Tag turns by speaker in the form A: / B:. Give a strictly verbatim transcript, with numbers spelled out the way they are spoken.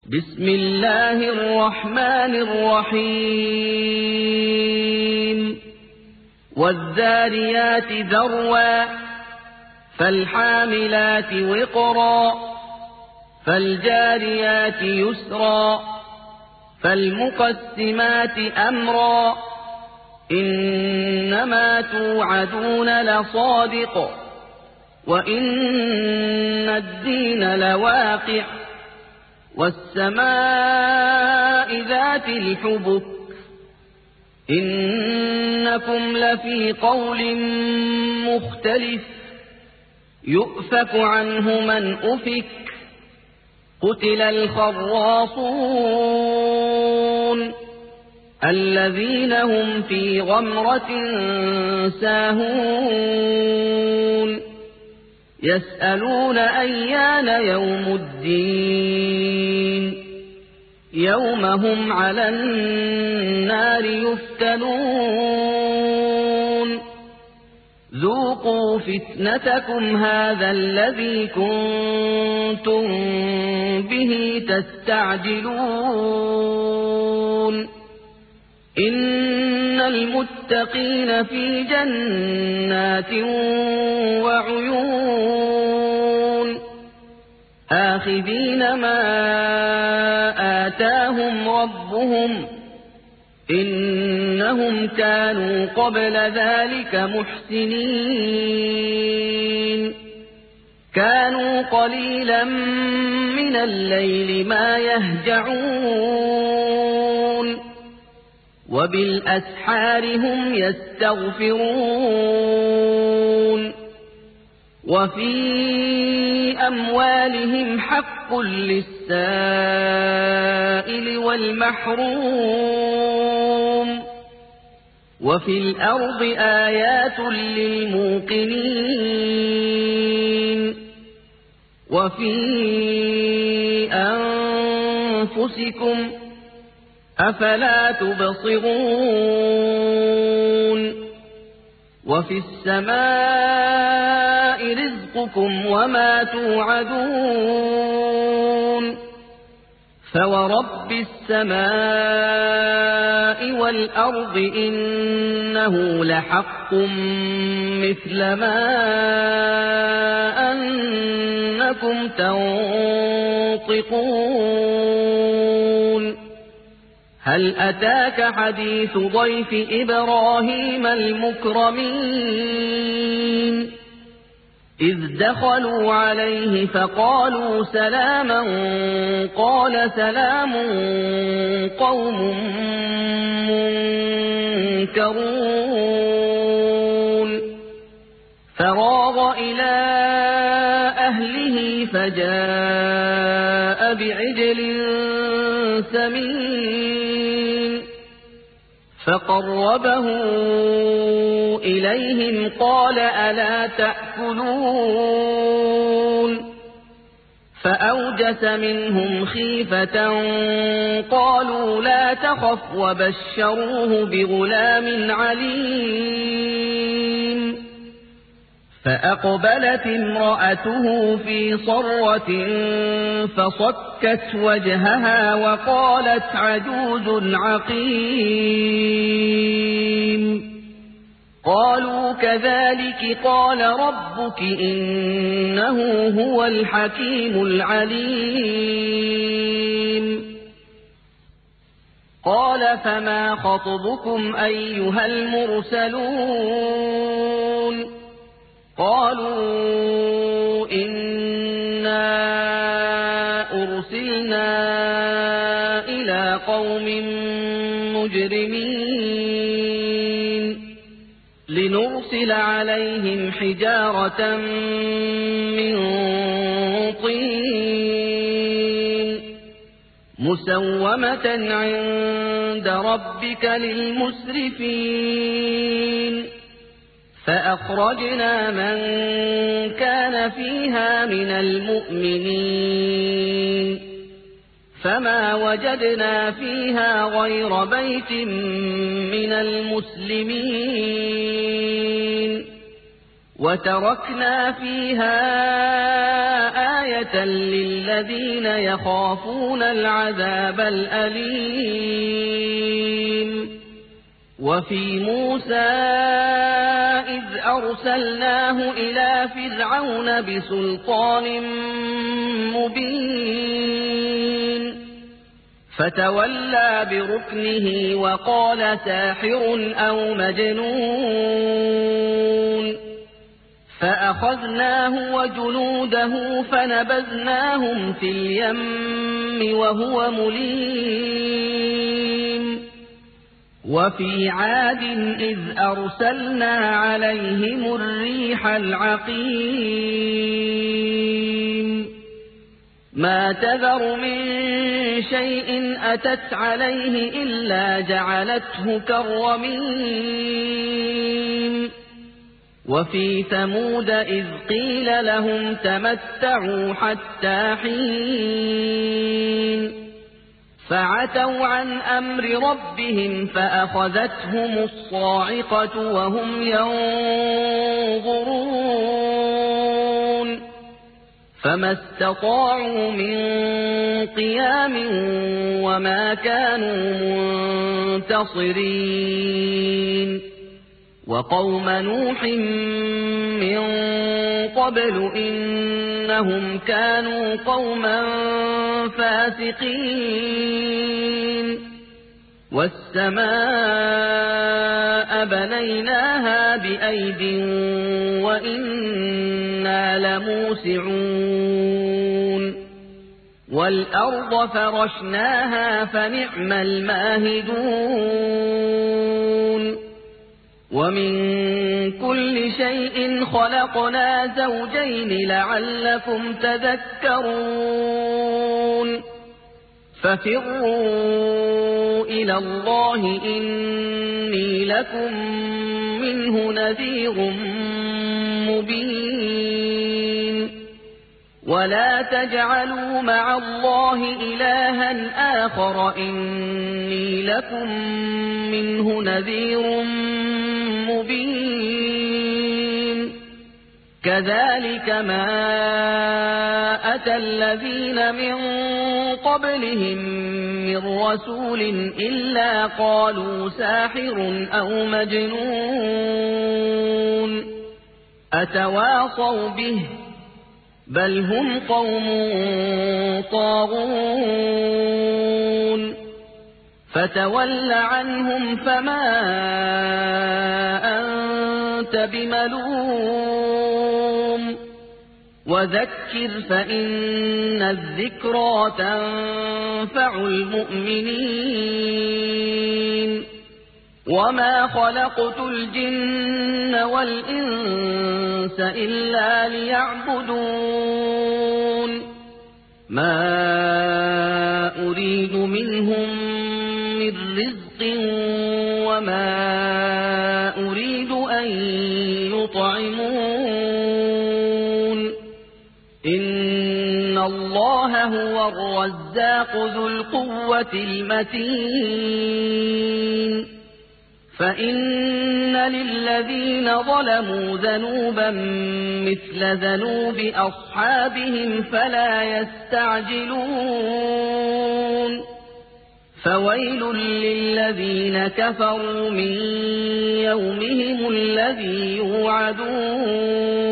A: بسم الله الرحمن الرحيم والذاريات ذروا فالحاملات وقرا فالجاريات يسرا فالمقسمات أمرا إنما توعدون لصادق وإن الدين لواقع والسماء ذات الحبك إنكم لفي قول مختلف يؤفك عنه من أفك قتل الخراصون الذين هم في غمرة ساهون يسألون أيان يوم الدين يوم هم على النار يفتنون ذوقوا فتنتكم هذا الذي كنتم به تستعجلون إن المتقين في جنات وعيون آخذين ما آتاهم ربهم إنهم كانوا قبل ذلك محسنين كانوا قليلا من الليل ما يهجعون وبالأسحار هم يستغفرون وفي أموالهم حق للسائل والمحروم وفي الأرض آيات للموقنين وفي أنفسكم أفلا تبصرون وفي السماء رزقكم وما توعدون فورب السماء والأرض إنه لحق مثل ما أنكم تنطقون هل أتاك حديث ضيف إبراهيم المكرمين إذ دخلوا عليه فقالوا سلاما قال سلام قوم منكرون فراغ إلى أهله فجاء بعجل سمين فقربه إليهم قال ألا تأكلون فأوجس منهم خيفة قالوا لا تخف وبشروه بغلام عليم فأقبلت امرأته في صرة فصكت وجهها وقالت عجوز عقيم قالوا كذلك قال ربك إنه هو الحكيم العليم قال فما خطبكم أيها المرسلون قالوا إنا أرسلنا إلى قوم مجرمين لنرسل عليهم حجارة من طين مسومة عند ربك للمسرفين فأخرجنا من كان فيها من المؤمنين فما وجدنا فيها غير بيت من المسلمين وتركنا فيها آية للذين يخافون العذاب الأليم. وفي موسى إذ أرسلناه إلى فرعون بسلطان مبين فتولى بركنه وقال ساحر أو مجنون فأخذناه وجنوده فنبذناهم في اليم وهو مليم. وفي عاد إذ أرسلنا عليهم الريح العقيم ما تذر من شيء أتت عليه إلا جعلته كالرميم. وفي ثمود إذ قيل لهم تمتعوا حتى حين فعتوا عن أمر ربهم فأخذتهم الصاعقة وهم ينظرون فما استطاعوا من قيام وما كانوا منتصرين. وقوم نوح من قبل إنهم كانوا قوما فاسقين. والسماء بنيناها بأيد وإنا لموسعون. والأرض فرشناها فنعم الماهدون. ومن كل شيء خلقنا زوجين لعلكم تذكرون. ففروا إلى الله إني لكم منه نذير مبين. ولا تجعلوا مع الله إلها آخر إني لكم منه نذير مبين. كذلك ما أتى الذين من قبلهم من رسول إلا قالوا ساحر أو مجنون أتواصوا به بل هم قوم طاغون. فتول عنهم فما أنت بملوم وذكر فإن الذكرى تنفع المؤمنين. وما خلقت الجن والإنس إلا ليعبدون ما أريد منهم من رزق وما أريد أن يطعمون. إن الله هو الرزاق ذو القوة المتين. فإن للذين ظلموا ذنوبا مثل ذنوب أصحابهم فلا يستعجلون. فويل للذين كفروا من يومهم الذي يوعدون.